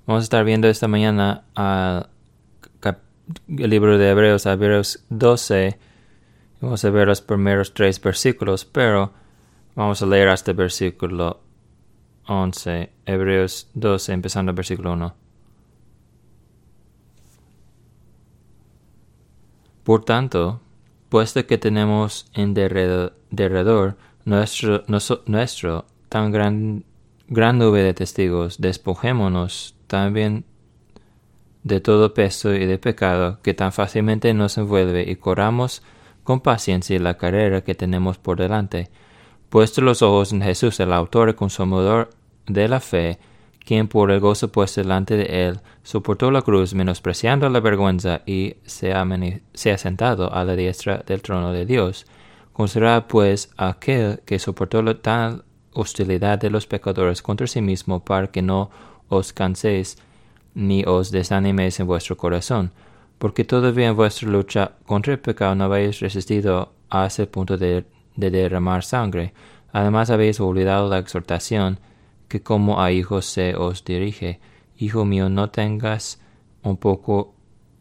Vamos a estar viendo esta mañana el libro de Hebreos 12. Vamos a ver los primeros 3 versículos, pero vamos a leer hasta el versículo 11. Hebreos 12, empezando el versículo 1. Por tanto, puesto que tenemos en derredor nuestro tan gran nube de testigos, despojémonos también de todo peso y de pecado que tan fácilmente nos envuelve y corramos con paciencia la carrera que tenemos por delante, puesto los ojos en Jesús, el autor y consumador de la fe, quien por el gozo puesto delante de él soportó la cruz, menospreciando la vergüenza, y se ha sentado a la diestra del trono de Dios. Considerad pues a aquel que soportó la tal hostilidad de los pecadores contra sí mismo, para que no os canséis ni os desaniméis en vuestro corazón, porque todavía en vuestra lucha contra el pecado no habéis resistido a ese punto de derramar sangre. Además habéis olvidado la exhortación que como a hijos se os dirige: Hijo mío, no tengas un poco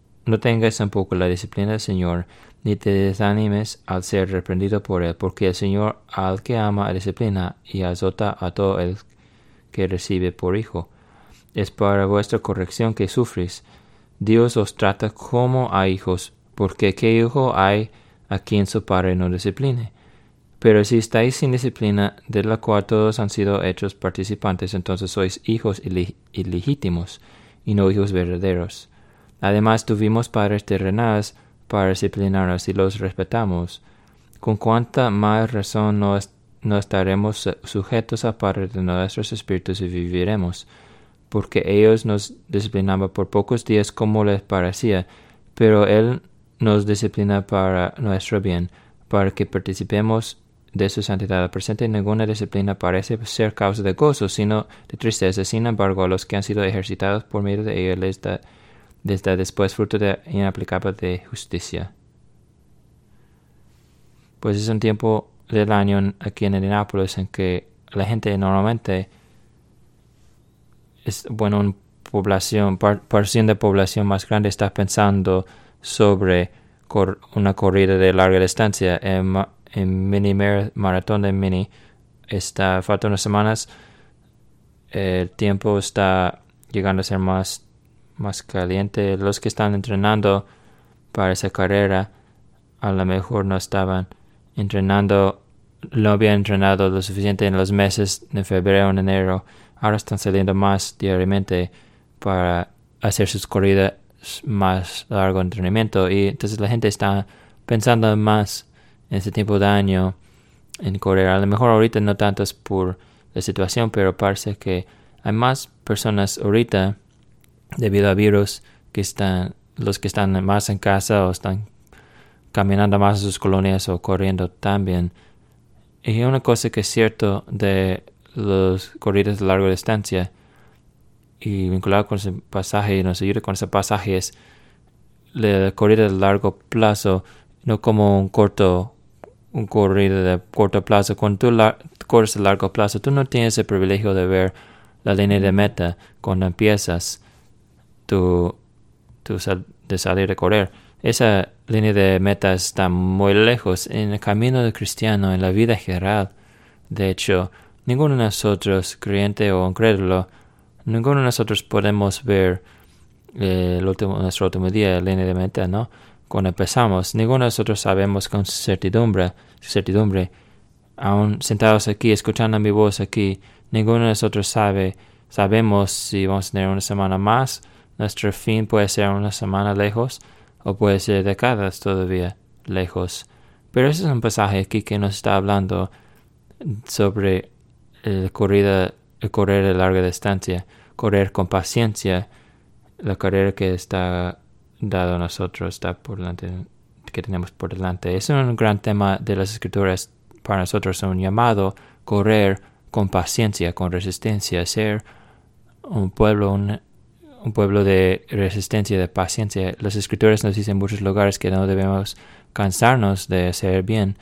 la disciplina del Señor, ni te desanimes al ser reprendido por él, porque el Señor al que ama disciplina y azota a todo el que recibe por hijo. Es para vuestra corrección que sufrís. Dios os trata como a hijos, porque ¿qué hijo hay a quien su padre no discipline? Pero si estáis sin disciplina, de la cual todos han sido hechos participantes, entonces sois hijos ilegítimos, y no hijos verdaderos. Además tuvimos padres terrenales para disciplinarnos, y los respetamos. Con cuánta más razón no estaremos sujetos a Padre de nuestros espíritus y viviremos, porque ellos nos disciplinaban por pocos días como les parecía, pero Él nos disciplina para nuestro bien, para que participemos de su santidad. Al presente ninguna disciplina parece ser causa de gozo, sino de tristeza. Sin embargo, a los que han sido ejercitados por medio de ella les da después fruto de inaplicable de justicia. Pues es un tiempo del año aquí en Indianápolis en que la gente normalmente una porción de población más grande está pensando sobre una corrida de larga distancia. En maratón de mini faltan unas semanas. El tiempo está llegando a ser más caliente. Los que están entrenando para esa carrera a lo mejor no habían entrenado lo suficiente en los meses de febrero en enero. Ahora están saliendo más diariamente para hacer sus corridas más largo entrenamiento, y entonces la gente está pensando más en este tiempo de año en correr. A lo mejor ahorita no tanto es por la situación, pero parece que hay más personas ahorita debido a virus los que están más en casa o están caminando más a sus colonias o corriendo también. Y una cosa que es cierto de los corridas de larga distancia y vinculado con ese pasaje y nos ayuda con ese pasaje es la corrida de largo plazo, no como un corrido de corto plazo. Cuando tú corres de largo plazo, tú no tienes el privilegio de ver la línea de meta cuando empiezas de salir a correr. Esa línea de meta está muy lejos en el camino del cristiano, en la vida general. De hecho, ninguno de nosotros, creyente o incrédulo, ninguno de nosotros podemos ver nuestro último día, la línea de meta, ¿no? Cuando empezamos, ninguno de nosotros sabemos con certidumbre, aún sentados aquí, escuchando mi voz aquí, ninguno de nosotros sabemos si vamos a tener una semana más. Nuestro fin puede ser una semana lejos, o puede ser décadas todavía lejos. Pero ese es un pasaje aquí que nos está hablando sobre correr de larga distancia, correr con paciencia, la carrera que está dado a nosotros, que tenemos por delante. Es un gran tema de las Escrituras para nosotros, un llamado correr con paciencia, con resistencia, ser un pueblo de resistencia, de paciencia. Las Escrituras nos dicen en muchos lugares que no debemos cansarnos de hacer bien,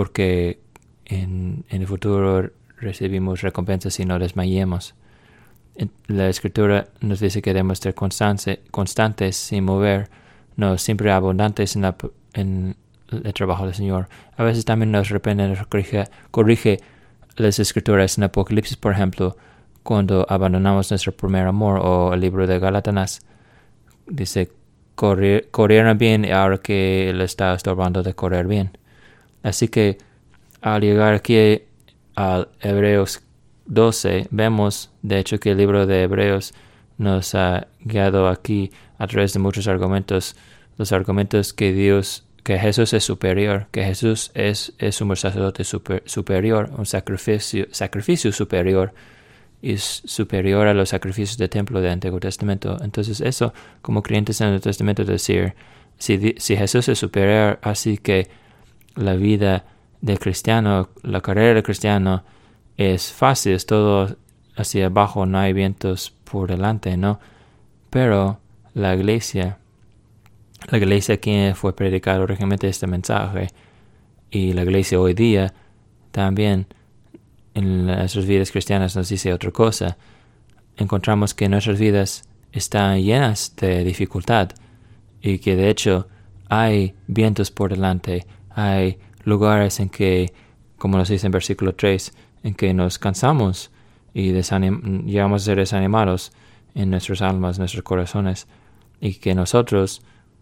porque en el futuro recibimos recompensas si no desmayemos. La Escritura nos dice que debemos ser constantes sin mover, no siempre abundantes en el trabajo del Señor. A veces también nos reprende, nos corrige las Escrituras en Apocalipsis, por ejemplo, cuando abandonamos nuestro primer amor, o el libro de Gálatas dice, corrieron bien ahora que le está estorbando de correr bien. Así que al llegar aquí a Hebreos 12, vemos de hecho que el libro de Hebreos nos ha guiado aquí a través de muchos argumentos, los argumentos que Jesús es superior, que Jesús es un sacerdote superior, un sacrificio superior, y superior a los sacrificios del templo del Antiguo Testamento. Entonces eso, como creyentes en el Nuevo Testamento, decir, si Jesús es superior, así que la vida del cristiano, la carrera del cristiano es fácil, es todo hacia abajo, no hay vientos por delante, ¿no? Pero la iglesia aquí fue predicado originalmente este mensaje, y la iglesia hoy día también en nuestras vidas cristianas nos dice otra cosa. Encontramos que nuestras vidas están llenas de dificultad, y que de hecho hay vientos por delante, hay lugares en que, como nos dice en versículo 3, en que nos cansamos y llegamos a ser desanimados en nuestras almas, nuestros corazones, y que nosotros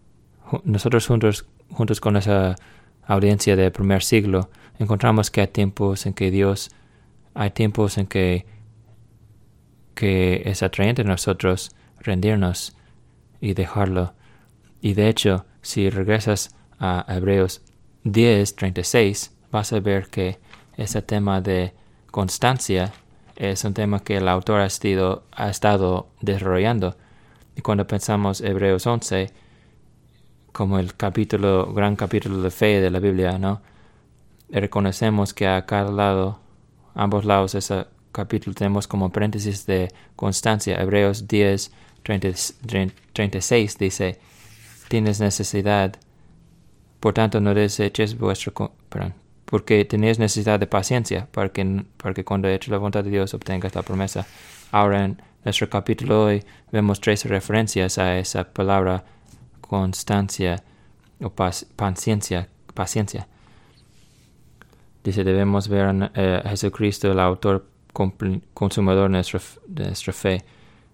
juntos con esa audiencia del primer siglo, encontramos que hay tiempos en que es atrayente a nosotros rendirnos y dejarlo. Y de hecho, si regresas a Hebreos 10:36, vas a ver que ese tema de constancia es un tema que el autor ha estado desarrollando. Y cuando pensamos Hebreos 11, como el gran capítulo de fe de la Biblia, ¿no? Reconocemos que a cada lado, ambos lados de ese capítulo, tenemos como paréntesis de constancia. Hebreos 10:36 dice, tienes necesidad, por tanto no deseches porque tenéis necesidad de paciencia, para que cuando hecho la voluntad de Dios obtengas la promesa. Ahora en nuestro capítulo hoy vemos 3 referencias a esa palabra constancia o paciencia. Dice, debemos ver a Jesucristo, el autor consumador de nuestra fe,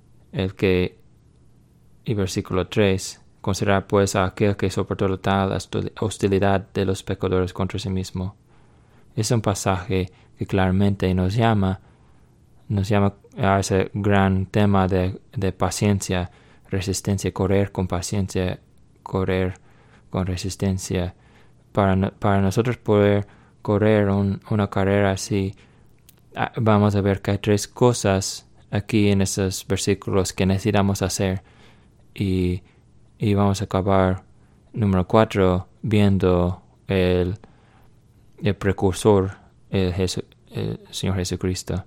y versículo 3, considerar pues a aquel que soportó la tal hostilidad de los pecadores contra sí mismo. Es un pasaje que claramente nos llama a ese gran tema de paciencia, resistencia, correr con paciencia, correr con resistencia. Para nosotros poder correr una carrera así, vamos a ver que hay 3 cosas aquí en esos versículos que necesitamos hacer, y vamos a acabar número 4 viendo el precursor, el Señor Jesucristo.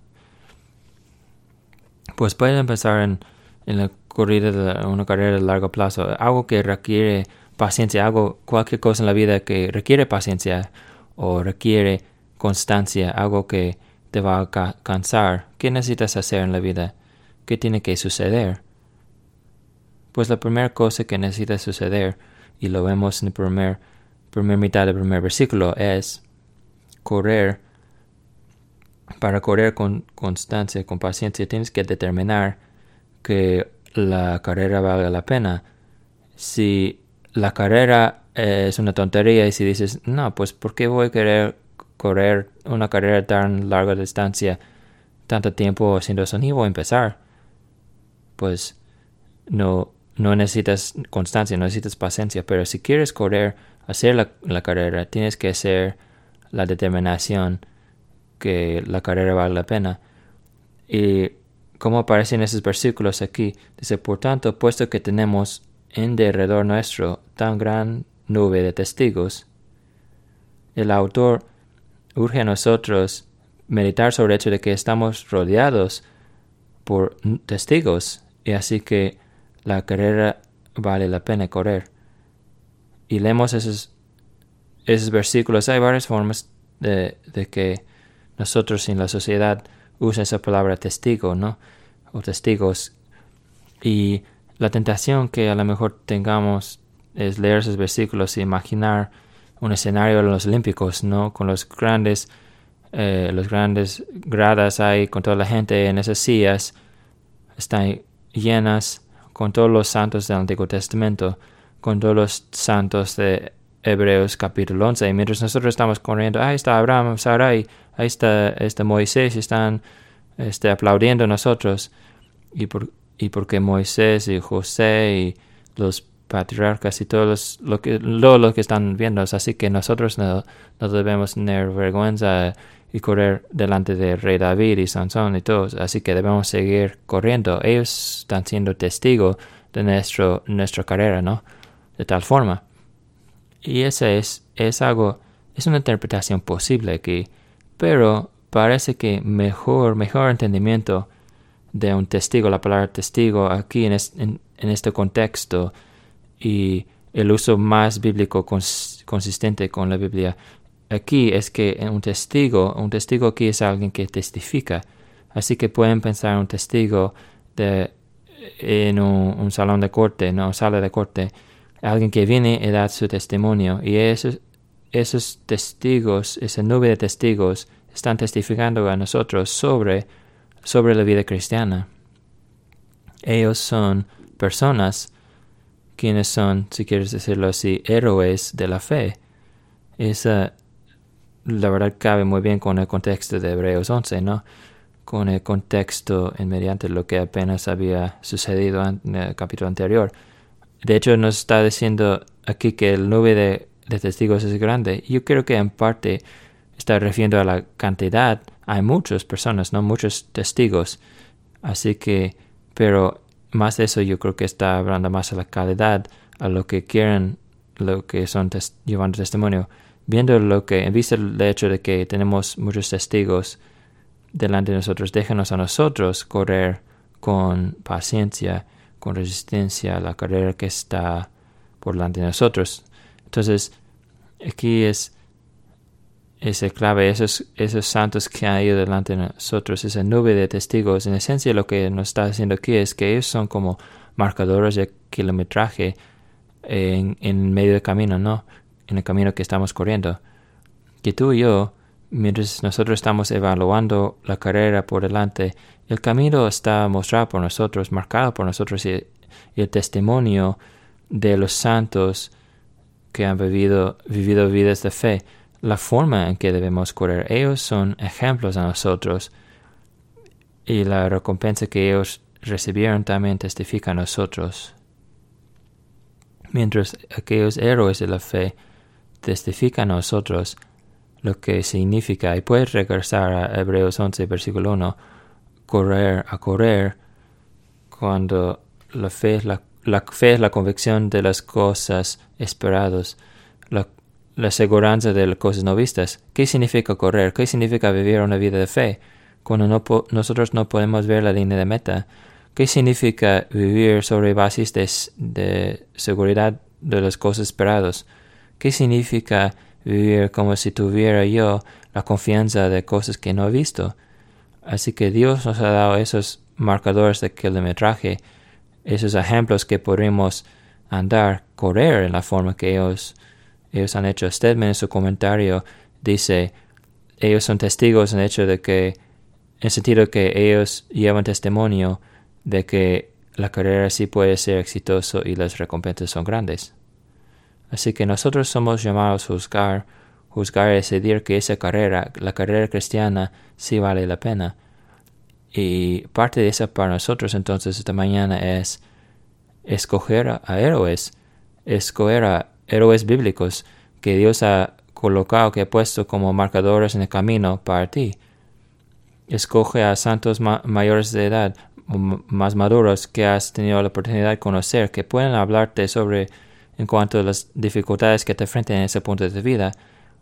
Pues pueden empezar en la una carrera de largo plazo, algo que requiere paciencia, cualquier cosa en la vida que requiere paciencia o requiere constancia, algo que te va a cansar. ¿Qué necesitas hacer en la vida? ¿Qué tiene que suceder? Pues la primera cosa que necesita suceder, y lo vemos en la primera mitad del primer versículo, es correr. Para correr con constancia, con paciencia, tienes que determinar que la carrera valga la pena. Si la carrera es una tontería, y si dices, no, pues ¿por qué voy a querer correr una carrera tan larga distancia, tanto tiempo haciendo eso? Ni voy a empezar. Pues no necesitas constancia, no necesitas paciencia. Pero si quieres hacer la carrera, tienes que hacer la determinación que la carrera vale la pena. Y como aparece en esos versículos aquí, dice, por tanto, puesto que tenemos en derredor nuestro tan gran nube de testigos, el autor urge a nosotros meditar sobre el hecho de que estamos rodeados por testigos, y así que la carrera vale la pena correr. Y leemos esos versículos. Hay varias formas de que nosotros en la sociedad usa esa palabra testigo, ¿no? o testigos. Y la tentación que a lo mejor tengamos es leer esos versículos y imaginar un escenario de los Olímpicos, ¿no? Con los grandes gradas ahí, con toda la gente en esas sillas, están llenas con todos los santos del Antiguo Testamento, con todos los santos de Hebreos capítulo 11. Y mientras nosotros estamos corriendo, ahí está Abraham, Sarai, ahí está Moisés, están aplaudiendo a nosotros. Y porque Moisés y José y los patriarcas y todos los que están viendo, así que nosotros no debemos tener vergüenza y correr delante del rey David y Sansón y todos, así que debemos seguir corriendo. Ellos están siendo testigos de nuestra carrera, ¿no? De tal forma. Y esa es una interpretación posible aquí, pero parece que mejor entendimiento de un testigo, la palabra testigo aquí en este contexto y el uso más bíblico consistente con la Biblia aquí es que un testigo aquí es alguien que testifica. Así que pueden pensar un testigo en un salón de corte, no sala de corte, alguien que viene y da su testimonio. Y esos testigos, esa nube de testigos, están testificando a nosotros sobre la vida cristiana. Ellos son personas quienes son, si quieres decirlo así, héroes de la fe. Esa, la verdad, cabe muy bien con el contexto de Hebreos 11, ¿no? Con el contexto mediante lo que apenas había sucedido en el capítulo anterior. De hecho, nos está diciendo aquí que el nube de testigos es grande. Yo creo que en parte está refiriendo a la cantidad. Hay muchas personas, ¿no? Muchos testigos. Así que, pero más de eso yo creo que está hablando más a la calidad, a lo que quieren, lo que son llevando testimonio. Viendo en vista del hecho de que tenemos muchos testigos delante de nosotros, déjanos a nosotros correr con paciencia, con resistencia, la carrera que está por delante de nosotros. Entonces, aquí es clave, esos santos que han ido delante de nosotros, esa nube de testigos. En esencia, lo que nos está diciendo aquí es que ellos son como marcadores de kilometraje en medio del camino, ¿no? En el camino que estamos corriendo. Que tú y yo, mientras nosotros estamos evaluando la carrera por delante, el camino está mostrado por nosotros, marcado por nosotros, y el testimonio de los santos que han vivido vidas de fe. La forma en que debemos correr. Ellos son ejemplos a nosotros y la recompensa que ellos recibieron también testifica a nosotros. Mientras aquellos héroes de la fe testifican a nosotros lo que significa, y puedes regresar a Hebreos 11, versículo 1, correr cuando la fe es la convicción de las cosas esperadas, la seguridad de las cosas no vistas. ¿Qué significa correr? ¿Qué significa vivir una vida de fe cuando nosotros no podemos ver la línea de meta? ¿Qué significa vivir sobre bases de seguridad de las cosas esperadas? ¿Qué significa vivir como si tuviera yo la confianza de cosas que no he visto? Así que Dios nos ha dado esos marcadores de kilometraje, esos ejemplos que podemos correr en la forma que ellos han hecho. Stedman en su comentario dice, ellos son testigos en el hecho de que, en el sentido que ellos llevan testimonio de que la carrera sí puede ser exitosa y las recompensas son grandes. Así que nosotros somos llamados a juzgar y decidir que la carrera cristiana, sí vale la pena. Y parte de eso para nosotros entonces esta mañana es escoger a héroes bíblicos que Dios ha colocado, que ha puesto como marcadores en el camino para ti. Escoge a santos mayores de edad, más maduros, que has tenido la oportunidad de conocer, que pueden hablarte en cuanto a las dificultades que te enfrentan en ese punto de tu vida,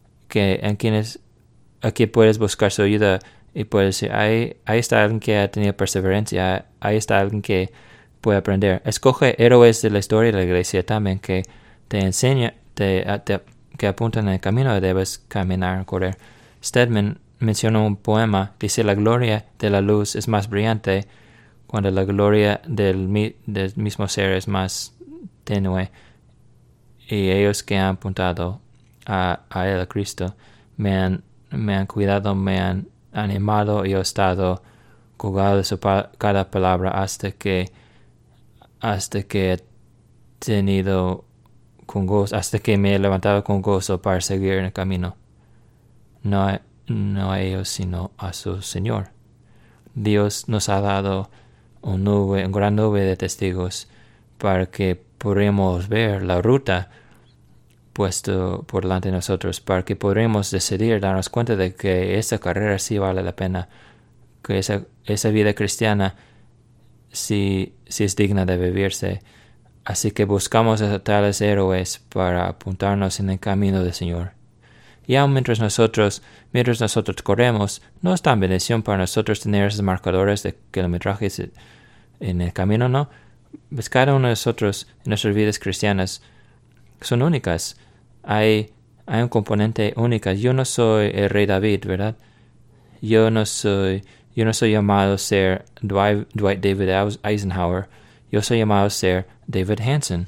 aquí puedes buscar su ayuda y puedes decir, ahí está alguien que ha tenido perseverancia, ahí está alguien que puede aprender. Escoge héroes de la historia de la iglesia también que te enseña, que apuntan en el camino que debes caminar, correr. Stedman menciona un poema, dice, la gloria de la luz es más brillante cuando la gloria del mismo ser es más tenue, y ellos que han apuntado a él, a Cristo, me han cuidado, me han animado y he estado colgado de cada palabra hasta que he tenido con gozo, hasta que me he levantado con gozo para seguir en el camino. No a ellos, sino a su Señor. Dios nos ha dado una gran nube de testigos para que podamos ver la ruta puesto por delante de nosotros, para que podamos decidir, darnos cuenta de que esa carrera sí vale la pena, que esa vida cristiana sí es digna de vivirse. Así que buscamos a tales héroes para apuntarnos en el camino del Señor. Y aun mientras nosotros corremos, no es tan bendición para nosotros tener esos marcadores de kilometrajes en el camino, ¿no? Pues cada uno de nosotros en nuestras vidas cristianas son únicas. Hay un componente único. Yo no soy el rey David, ¿verdad? Yo no soy llamado a ser Dwight David Eisenhower. Yo soy llamado a ser David Hansen.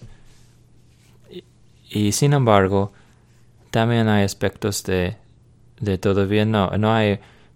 Y sin embargo, también hay aspectos de todavía no hay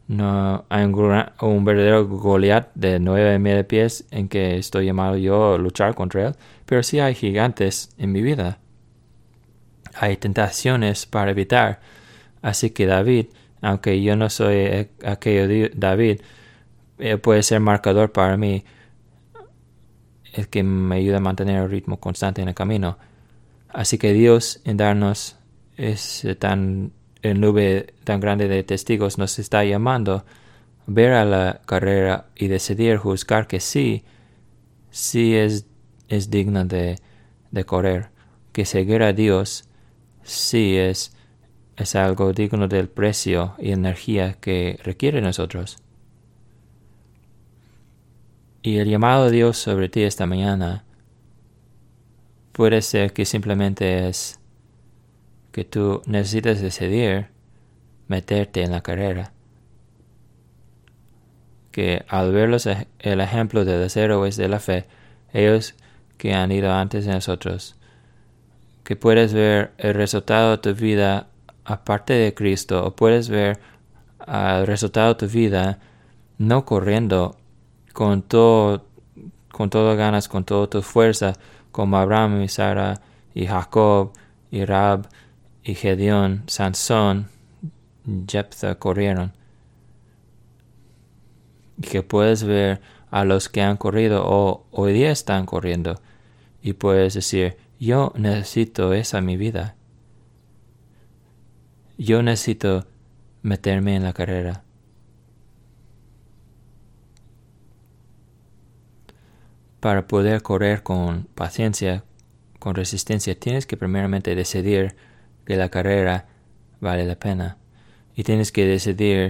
un verdadero Goliat de 9,000 pies en que estoy llamado yo a luchar contra él, pero sí hay gigantes en mi vida. Hay tentaciones para evitar. Así que David, aunque yo no soy aquello David, puede ser marcador para mí, el que me ayuda a mantener el ritmo constante en el camino. Así que Dios, en darnos en nube tan grande de testigos, nos está llamando a ver a la carrera y decidir juzgar que sí es digna de correr, que seguir a Dios sí es algo digno del precio y energía que requiere nosotros. Y el llamado de Dios sobre ti esta mañana puede ser que simplemente es que tú necesitas decidir meterte en la carrera. Que al ver el ejemplo de los héroes de la fe, ellos que han ido antes de nosotros, que puedes ver el resultado de tu vida aparte de Cristo, o puedes ver el resultado de tu vida no corriendo con todas ganas, con toda tu fuerza, como Abraham y Sara y Jacob y Rahab y Gedeón, Sansón, Jephthah corrieron. Y que puedes ver a los que han corrido o hoy día están corriendo y puedes decir, yo necesito esa en mi vida. Yo necesito meterme en la carrera. Para poder correr con paciencia, con resistencia, tienes que primeramente decidir que la carrera vale la pena. Y tienes que decidir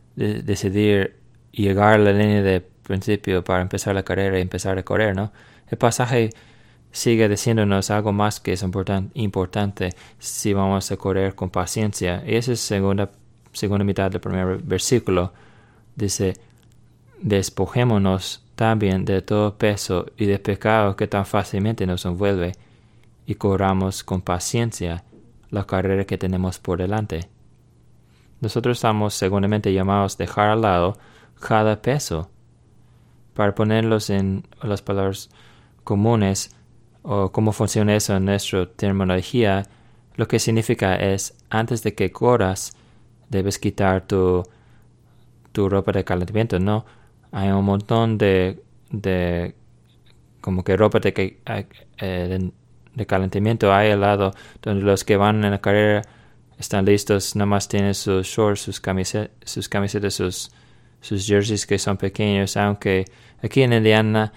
llegar a la línea de principio para empezar la carrera y empezar a correr, ¿no? El pasaje sigue diciéndonos algo más que es importante si vamos a correr con paciencia. Y esa es segunda mitad del primer versículo. Dice, despojémonos también de todo peso y de pecado que tan fácilmente nos envuelve y corramos con paciencia la carrera que tenemos por delante. Nosotros estamos seguramente llamados a dejar al lado cada peso. Para ponerlos en las palabras comunes o cómo funciona eso en nuestra terminología, lo que significa es, antes de que corras, debes quitar tu ropa de calentamiento, ¿no? Hay un montón de como que ropa de calentamiento hay al lado, donde los que van en la carrera están listos, nada más tienen sus shorts, sus camisetas, sus jerseys que son pequeños, aunque aquí en Indiana,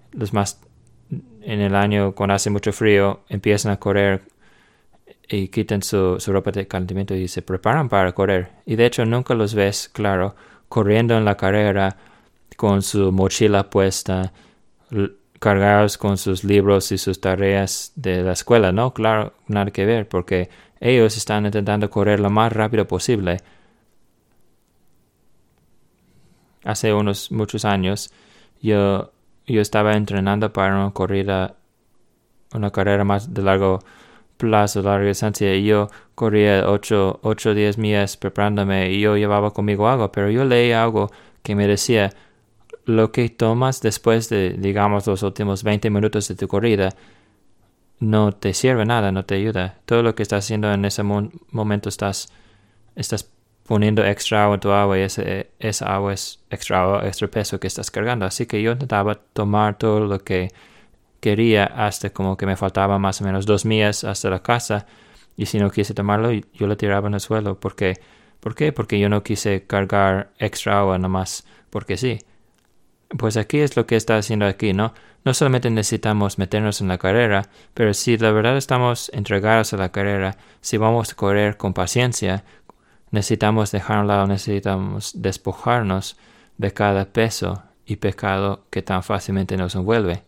en el año cuando hace mucho frío, empiezan a correr y quitan su ropa de calentamiento y se preparan para correr. Y de hecho nunca los ves, claro, corriendo en la carrera con su mochila puesta, cargados con sus libros y sus tareas de la escuela, ¿no? Claro, nada que ver, porque ellos están intentando correr lo más rápido posible. Hace muchos años, yo yo estaba entrenando para una carrera más de largo plazo, larga distancia, y yo corría 8 o 10 millas preparándome y yo llevaba conmigo agua, pero yo leí algo que me decía, lo que tomas después de, digamos, los últimos 20 minutos de tu corrida, no te sirve nada, no te ayuda. Todo lo que estás haciendo en ese momento estás poniendo extra agua en tu agua y esa agua es extra peso que estás cargando. Así que yo intentaba tomar todo lo que quería hasta como que me faltaba más o menos 2 millas hasta la casa, y si no quise tomarlo yo lo tiraba en el suelo. ¿Por qué? Porque yo no quise cargar extra agua nomás porque sí. Pues aquí es lo que está haciendo aquí, ¿no? No solamente necesitamos meternos en la carrera, pero si la verdad estamos entregados a la carrera, si vamos a correr con paciencia, necesitamos dejar a un lado, necesitamos despojarnos de cada peso y pecado que tan fácilmente nos envuelve.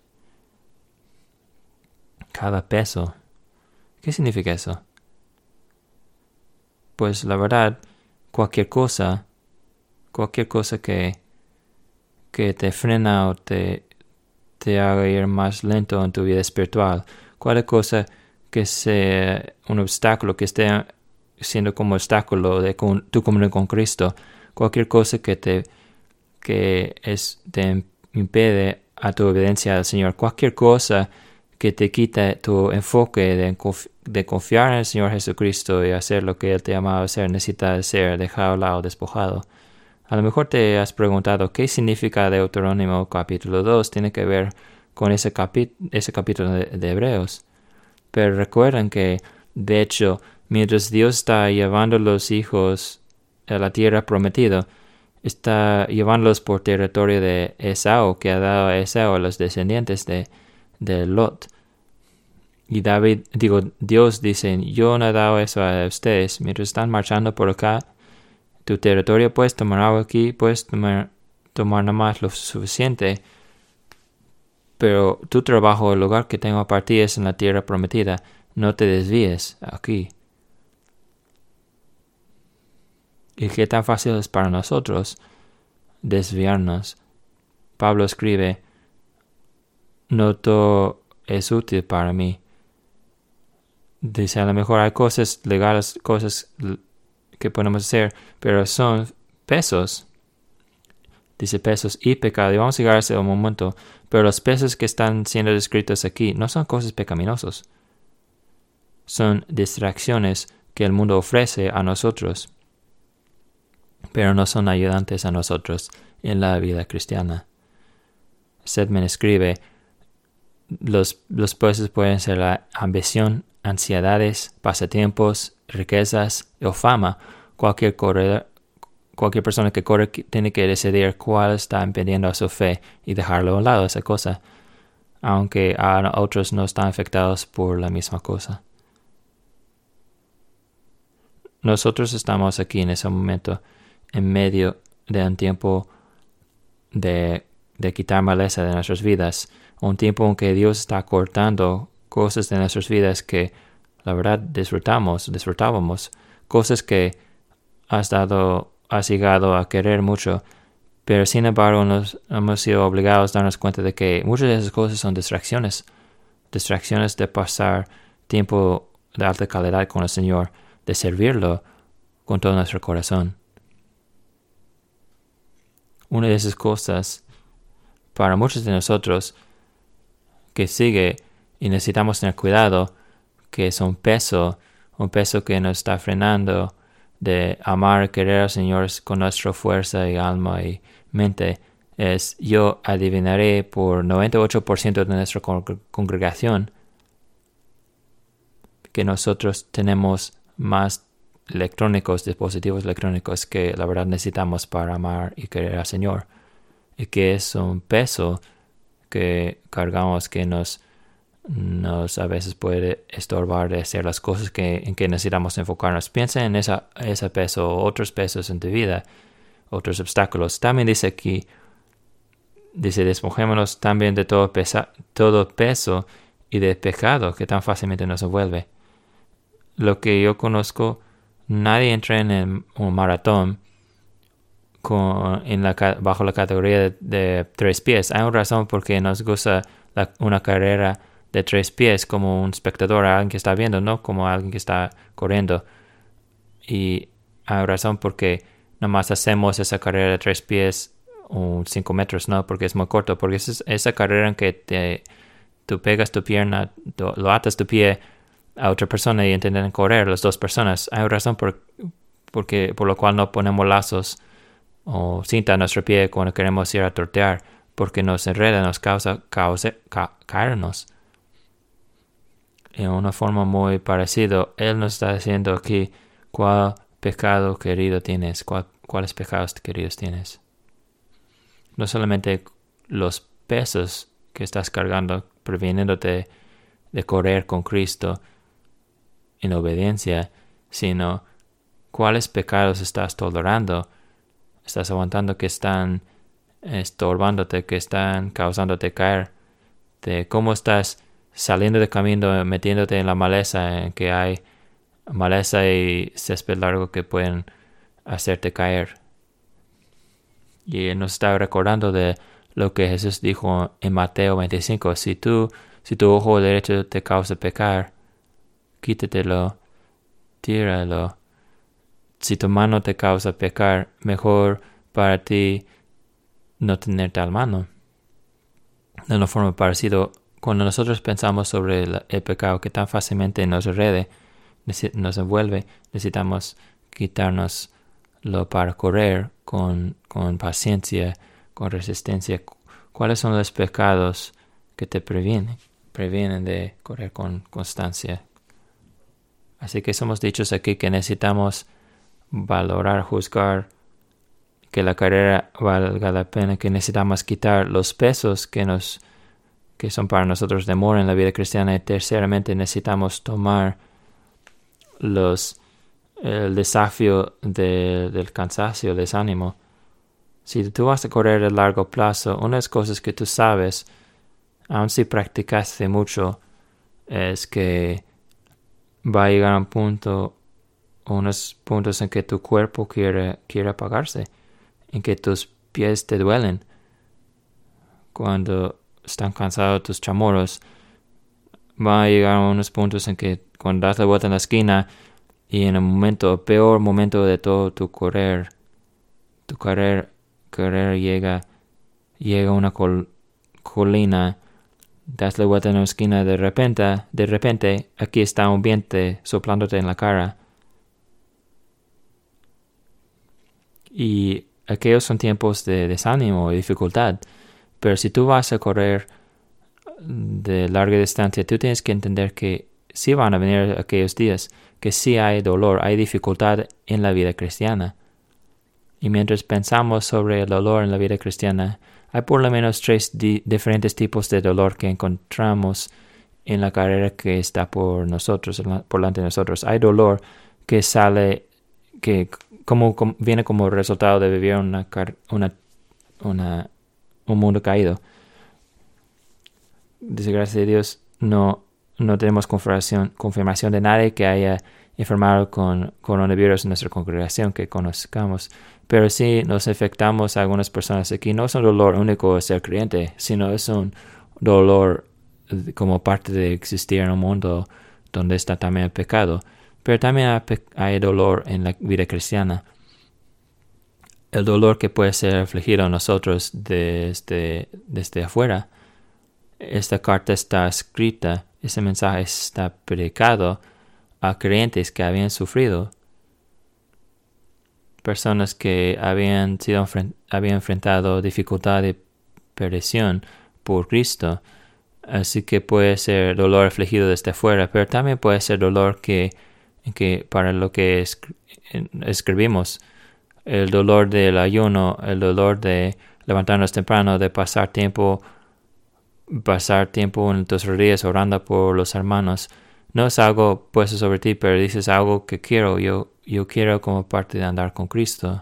Cada peso. ¿Qué significa eso? Pues la verdad, cualquier cosa que te frena o te haga ir más lento en tu vida espiritual, cualquier cosa que sea un obstáculo, que esté siendo como obstáculo de tu comunión con Cristo, cualquier cosa que te impede a tu obediencia al Señor, cualquier cosa que te quita tu enfoque de confiar en el Señor Jesucristo y hacer lo que Él te ha llamado a hacer, necesita ser dejado a lado, despojado. A lo mejor te has preguntado qué significa Deuterónimo capítulo 2, tiene que ver con ese capítulo de Hebreos. Pero recuerden que, de hecho, mientras Dios está llevando a los hijos a la tierra prometida, está llevándolos por territorio de Esau, que ha dado a Esau a los descendientes de Lot. Y Dios dice, yo no he dado eso a ustedes. Mientras están marchando por acá, tu territorio, puedes tomar agua aquí, puedes tomar nada más lo suficiente, pero tu trabajo, el lugar que tengo para ti es en la tierra prometida. No te desvíes aquí. ¿Y qué tan fácil es para nosotros desviarnos? Pablo escribe, no todo es útil para mí. Dice, a lo mejor hay cosas legales, cosas que podemos hacer, pero son pesos. Dice pesos y pecado. Y vamos a llegar a ese momento. Pero los pesos que están siendo descritos aquí no son cosas pecaminosas. Son distracciones que el mundo ofrece a nosotros, pero no son ayudantes a nosotros en la vida cristiana. Sedman escribe, los pesos pueden ser la ambición, ansiedades, pasatiempos, riquezas o fama. Cualquier persona que corre tiene que decidir cuál está impidiendo a su fe y dejarlo a un lado, esa cosa, aunque a otros no están afectados por la misma cosa. Nosotros estamos aquí en ese momento en medio de un tiempo de quitar maleza de nuestras vidas, un tiempo en que Dios está cortando cosas de nuestras vidas que la verdad disfrutábamos, cosas que has llegado a querer mucho, pero sin embargo nos hemos sido obligados a darnos cuenta de que muchas de esas cosas son distracciones de pasar tiempo de alta calidad con el Señor, de servirlo con todo nuestro corazón. Una de esas cosas para muchos de nosotros que sigue y necesitamos tener cuidado, que es un peso que nos está frenando de amar y querer al Señor con nuestra fuerza y alma y mente, es yo adivinaré por 98% de nuestra congregación que nosotros tenemos más dispositivos electrónicos que la verdad necesitamos para amar y querer al Señor, y que es un peso que cargamos que nos a veces puede estorbar de hacer las cosas en que necesitamos enfocarnos. Piensa en ese peso o otros pesos en tu vida, otros obstáculos. También dice aquí, despojémonos también de todo peso y de pecado que tan fácilmente nos envuelve. Lo que yo conozco, nadie entra en un maratón bajo la categoría de 3 pies. Hay una razón por qué nos gusta una carrera de 3 pies como un espectador, alguien que está viendo, no como alguien que está corriendo. Y hay razón por qué nomás hacemos esa carrera de 3 pies o 5 metros, no, porque es muy corto, porque es esa carrera en que tú pegas tu pierna, lo atas tu pie a otra persona y intentan correr las dos personas. Hay razón por lo cual no ponemos lazos o cinta a nuestro pie cuando queremos ir a trotear, porque nos enreda, nos causa caernos. En una forma muy parecida, Él nos está diciendo aquí cuál pecado querido tienes, cuáles pecados queridos tienes. No solamente los pesos que estás cargando, previniéndote de correr con Cristo en obediencia, sino cuáles pecados estás tolerando, estás aguantando que están estorbándote, que están causándote caer, de cómo estás saliendo de camino, metiéndote en la maleza, en que hay maleza y césped largo que pueden hacerte caer. Y Él nos está recordando de lo que Jesús dijo en Mateo 25. Si tu ojo derecho te causa pecar, quítatelo, tíralo. Si tu mano te causa pecar, mejor para ti no tener tal mano. De una forma parecida, cuando nosotros pensamos sobre el pecado que tan fácilmente nos envuelve, necesitamos quitárnoslo para correr con paciencia, con resistencia. ¿Cuáles son los pecados que te previenen de correr con constancia? Así que somos dichos aquí que necesitamos valorar, juzgar, que la carrera valga la pena, que necesitamos quitar los pesos que son para nosotros demora en la vida cristiana, y terceramente necesitamos tomar el desafío del cansancio, el desánimo. Si tú vas a correr a largo plazo, unas cosas que tú sabes, aun si practicaste mucho, es que va a llegar a un punto, unos puntos en que tu cuerpo quiere apagarse, en que tus pies te duelen. Cuando están cansados tus chamorros, va a llegar a unos puntos en que cuando das la vuelta en la esquina y en el peor momento de todo tu carrera llega a una colina, das la vuelta en la esquina, de repente aquí está un viento soplándote en la cara. Y aquellos son tiempos de desánimo y dificultad. Pero si tú vas a correr de larga distancia, tú tienes que entender que sí van a venir aquellos días, que sí hay dolor, hay dificultad en la vida cristiana. Y mientras pensamos sobre el dolor en la vida cristiana, hay por lo menos 3 diferentes tipos de dolor que encontramos en la carrera que está por delante de nosotros. Hay dolor que sale, que viene como resultado de vivir un mundo caído. Desgracia de Dios, no tenemos confirmación de nadie que haya enfermado con coronavirus en nuestra congregación que conozcamos, pero sí nos afectamos a algunas personas aquí. No es un dolor único de ser creyente, sino es un dolor como parte de existir en un mundo donde está también el pecado. Pero también hay dolor en la vida cristiana. El dolor que puede ser afligido a nosotros desde afuera. Esta carta está escrita, ese mensaje está predicado a creyentes que habían sufrido, personas que habían enfrentado dificultad y perdición por Cristo. Así que puede ser dolor afligido desde afuera, pero también puede ser dolor que para lo que escribimos, el dolor del ayuno, el dolor de levantarnos temprano, de pasar tiempo en tus rodillas orando por los hermanos. No es algo puesto sobre ti, pero dices algo que quiero. Yo quiero como parte de andar con Cristo.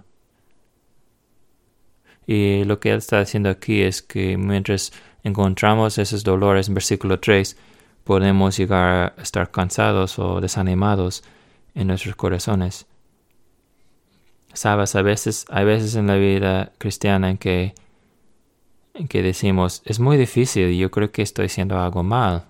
Y lo que él está diciendo aquí es que mientras encontramos esos dolores en versículo 3, podemos llegar a estar cansados o desanimados en nuestros corazones. Sabes, hay veces en la vida cristiana en que decimos, es muy difícil y yo creo que estoy haciendo algo mal.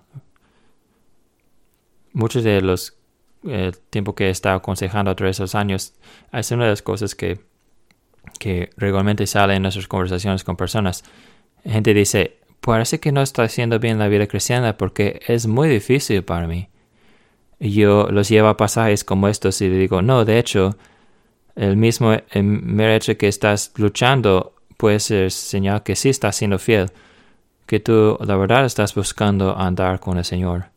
Muchos de los tiempo que he estado aconsejando a través de los años, es una de las cosas que regularmente sale en nuestras conversaciones con personas. Gente dice, parece que no estoy haciendo bien la vida cristiana porque es muy difícil para mí. Y yo los llevo a pasajes como estos y le digo, no, de hecho, el mero hecho que estás luchando puede ser señal que sí estás siendo fiel, que tú la verdad estás buscando andar con el Señor.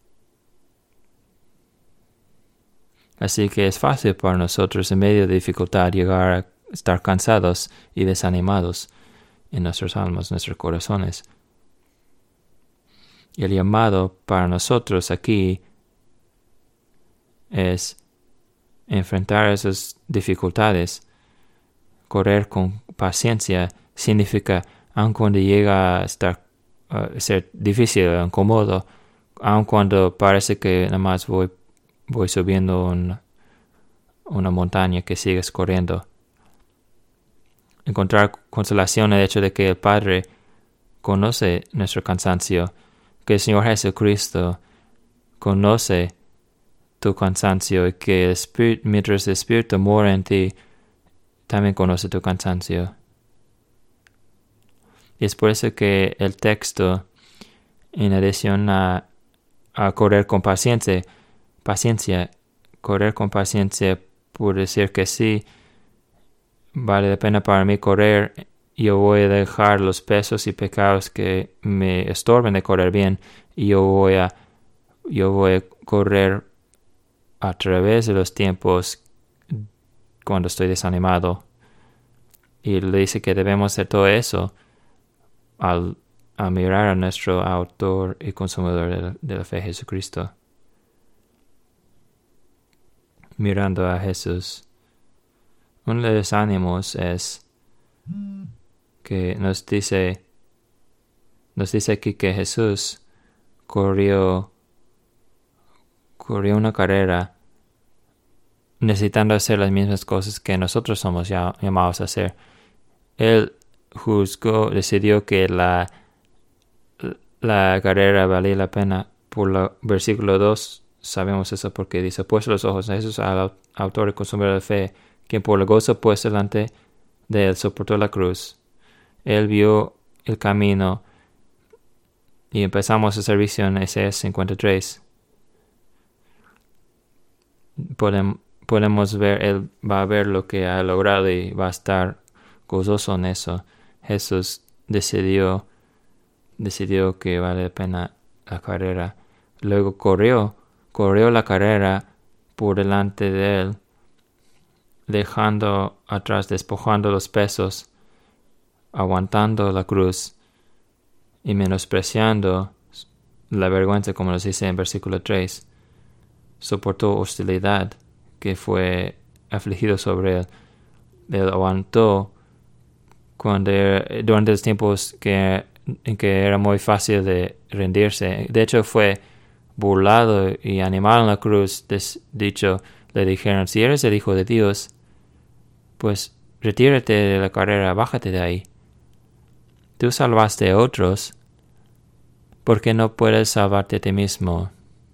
Así que es fácil para nosotros en medio de dificultad llegar a estar cansados y desanimados en nuestras almas, nuestros corazones. Y el llamado para nosotros aquí es enfrentar esas dificultades. Correr con paciencia significa, aun cuando llega a ser difícil o incómodo, aun cuando parece que nada más voy subiendo una montaña, que sigues corriendo. Encontrar consolación en el hecho de que el Padre conoce nuestro cansancio, que el Señor Jesucristo conoce tu cansancio y que mientras el Espíritu mora en ti, también conoce tu cansancio. Y es por eso que el texto, en adición a correr con paciencia, correr con paciencia por decir que sí, vale la pena para mí correr. Yo voy a dejar los pesos y pecados que me estorben de correr bien y yo voy a correr a través de los tiempos cuando estoy desanimado. Y le dice que debemos hacer todo eso al mirar a nuestro autor y consumador de la fe, Jesucristo. Mirando a Jesús. Uno de los ánimos es que nos dice aquí que Jesús corrió una carrera necesitando hacer las mismas cosas que nosotros somos llamados a hacer. Él decidió que la carrera valía la pena. Por el versículo 2 sabemos eso porque dice, puesto los ojos a Jesús, al autor y consumador de la fe, quien por el gozo puesto delante de él soportó la cruz. Él vio el camino y empezamos el servicio en Isaías 53. Podemos ver, él va a ver lo que ha logrado y va a estar gozoso en eso. Jesús decidió que vale la pena la carrera. Luego corrió la carrera por delante de él, dejando atrás, despojando los pesos, aguantando la cruz y menospreciando la vergüenza, como nos dice en versículo 3. Soportó hostilidad que fue afligido sobre él. Él aguantó durante los tiempos en que era muy fácil de rendirse. De hecho, fue burlado y animado en la cruz. Le dijeron, si eres el Hijo de Dios, pues retírate de la carrera, bájate de ahí. Tú salvaste a otros, ¿por qué no puedes salvarte a ti mismo?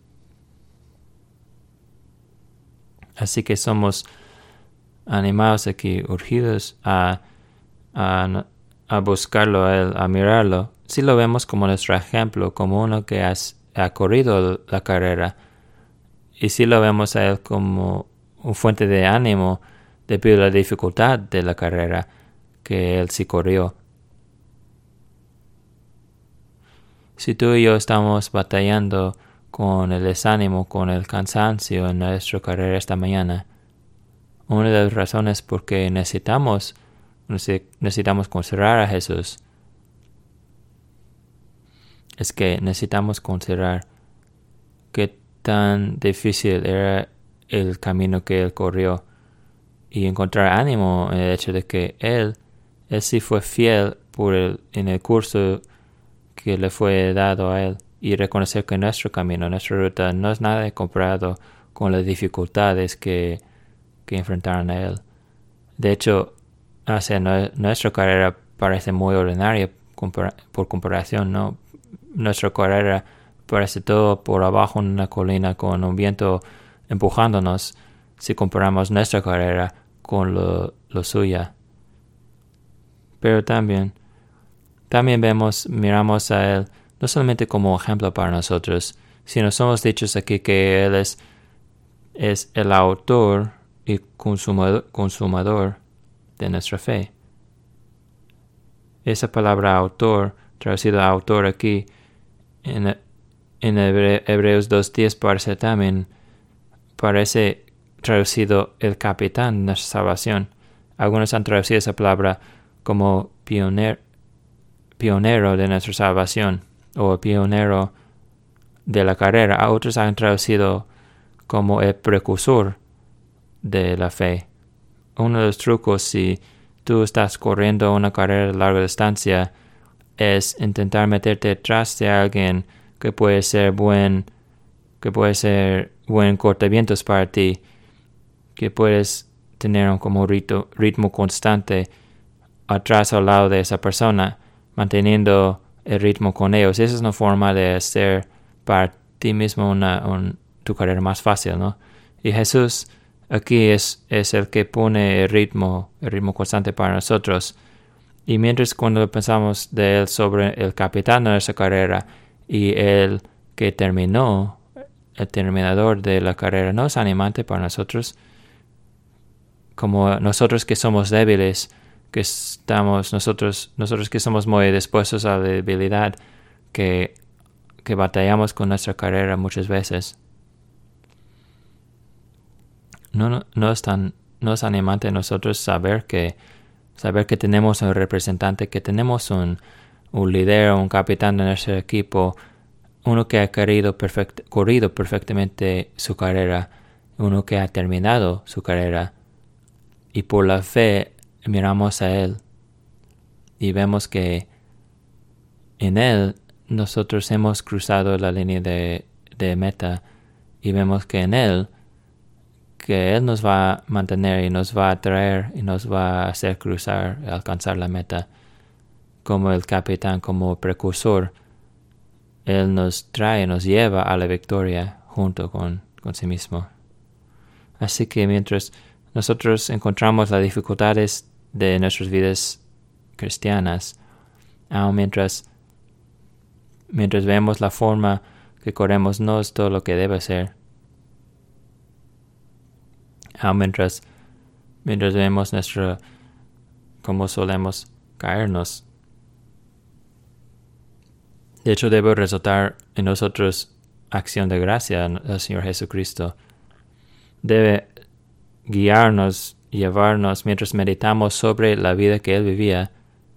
Así que somos animados aquí, urgidos a buscarlo a él, a mirarlo. Si lo vemos como nuestro ejemplo, como uno que ha corrido la carrera. Y si lo vemos a él como una fuente de ánimo debido a la dificultad de la carrera que él sí corrió. Si tú y yo estamos batallando con el desánimo, con el cansancio en nuestra carrera esta mañana, una de las razones por que necesitamos considerar a Jesús es que necesitamos considerar qué tan difícil era el camino que él corrió y encontrar ánimo en el hecho de que él sí fue fiel en el curso que le fue dado a él, y reconocer que nuestro camino, nuestra ruta no es nada comparado con las dificultades que enfrentaron a él. De hecho, nuestra carrera parece muy ordinaria por comparación, ¿no? Nuestra carrera parece todo por abajo en una colina con un viento empujándonos si comparamos nuestra carrera con lo suya. Pero también miramos a Él no solamente como ejemplo para nosotros, sino somos dichos aquí que Él es el autor y consumador de nuestra fe. Esa palabra autor, traducido a autor aquí, en Hebreos 2:10 parece traducido el capitán de nuestra salvación. Algunos han traducido esa palabra como pionero de nuestra salvación o pionero de la carrera. Otros han traducido como el precursor de la fe. Uno de los trucos si tú estás corriendo una carrera de larga distancia es intentar meterte detrás de alguien que puede ser buen cortavientos para ti, que puedes tener un como ritmo constante atrás al lado de esa persona, manteniendo el ritmo con ellos. Esa es una forma de hacer para ti mismo tu carrera más fácil, ¿no? Y Jesús aquí es el que pone el ritmo constante para nosotros. Y mientras cuando pensamos de Él sobre el capitán de nuestra carrera y el que terminó, el terminador de la carrera, no es animante para nosotros, como nosotros que somos débiles, nosotros que somos muy dispuestos a la debilidad, que batallamos con nuestra carrera muchas veces. No es animante nosotros saber que tenemos un representante, que tenemos un líder, un capitán de nuestro equipo, uno que ha corrido perfectamente su carrera, uno que ha terminado su carrera. Y por la fe miramos a Él y vemos que en Él nosotros hemos cruzado la línea de meta y vemos que en Él nos va a mantener y nos va a traer y nos va a hacer cruzar y alcanzar la meta. Como el capitán, como precursor, Él nos trae, nos lleva a la victoria junto con sí mismo. Así que mientras nosotros encontramos las dificultades de nuestras vidas cristianas, aun mientras vemos la forma que corremos no es todo lo que debe ser, aun mientras vemos cómo solemos caernos. De hecho, debe resultar en nosotros acción de gracia al Señor Jesucristo. Debe guiarnos, llevarnos mientras meditamos sobre la vida que Él vivía,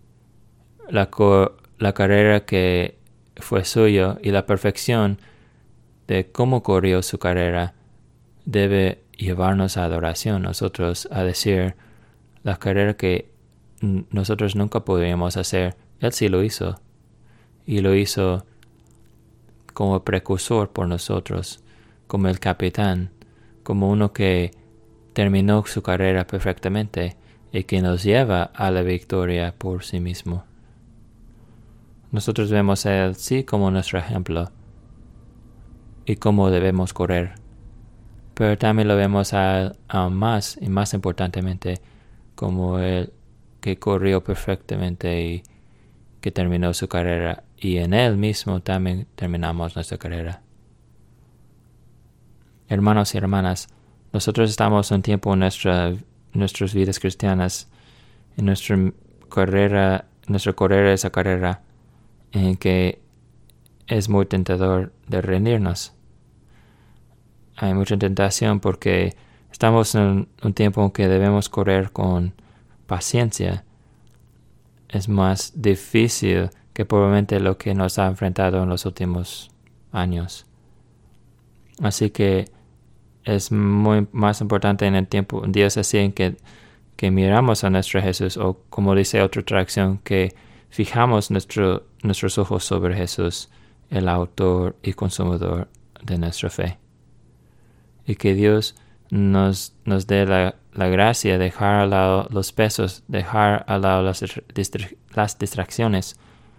la carrera que fue suya y la perfección de cómo corrió su carrera. Debe llevarnos a adoración, nosotros a decir la carrera que nosotros nunca podríamos hacer. Él sí lo hizo. Y lo hizo como precursor por nosotros, como el capitán, como uno que terminó su carrera perfectamente y que nos lleva a la victoria por sí mismo. Nosotros vemos a Él sí como nuestro ejemplo y cómo debemos correr, pero también lo vemos a Él aún más y más importantemente como Él que corrió perfectamente y que terminó su carrera, y en Él mismo también terminamos nuestra carrera. Hermanos y hermanas, nosotros estamos un tiempo en nuestras vidas cristianas, en nuestra carrera esa carrera, en que es muy tentador de rendirnos. Hay mucha tentación porque estamos en un tiempo en que debemos correr con paciencia. Es más difícil que probablemente lo que nos ha enfrentado en los últimos años. Así que es muy más importante en días así en que miramos a nuestro Jesús, o como dice otra traducción, que fijamos nuestros ojos sobre Jesús, el autor y consumador de nuestra fe. Y que Dios nos dé la gracia, dejar al lado los pesos, dejar al lado las distracciones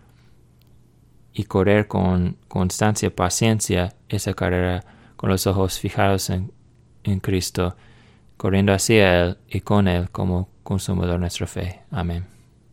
y correr con constancia, paciencia esa carrera con los ojos fijados en Cristo, corriendo hacia Él y con Él como consumador de nuestra fe. Amén.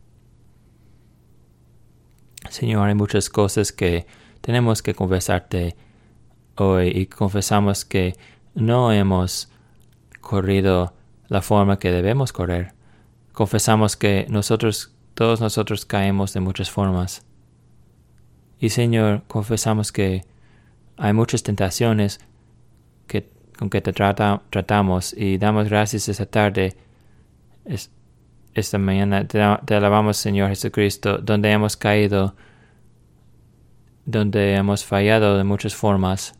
Señor, hay muchas cosas que tenemos que confesarte hoy y confesamos que no hemos corrido la forma que debemos correr. Confesamos que todos nosotros caemos de muchas formas. Y Señor, confesamos que hay muchas tentaciones con que te tratamos y damos gracias esta tarde, esta mañana. Te alabamos, Señor Jesucristo, donde hemos caído, donde hemos fallado de muchas formas,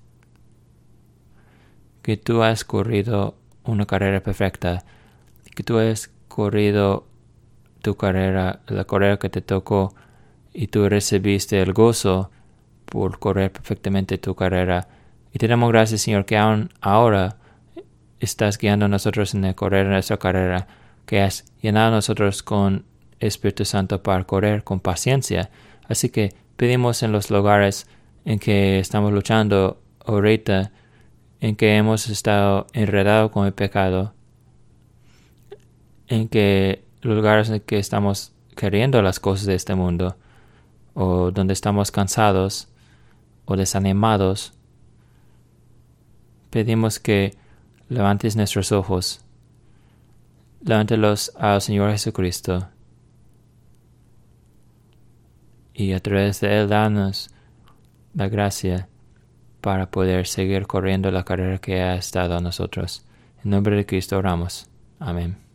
que tú has corrido una carrera perfecta, que tú has corrido tu carrera, la carrera que te tocó, y tú recibiste el gozo por correr perfectamente tu carrera. Y te damos gracias, Señor, que aún ahora estás guiando a nosotros en el correr nuestra carrera, que has llenado a nosotros con Espíritu Santo para correr con paciencia. Así que pedimos en los lugares en que estamos luchando ahorita, en que hemos estado enredados con el pecado, en que lugares en que estamos queriendo las cosas de este mundo, o donde estamos cansados o desanimados, pedimos que levantes nuestros ojos, levántelos al Señor Jesucristo, y a través de Él danos la gracia para poder seguir corriendo la carrera que ha estado a nosotros. En nombre de Cristo oramos. Amén.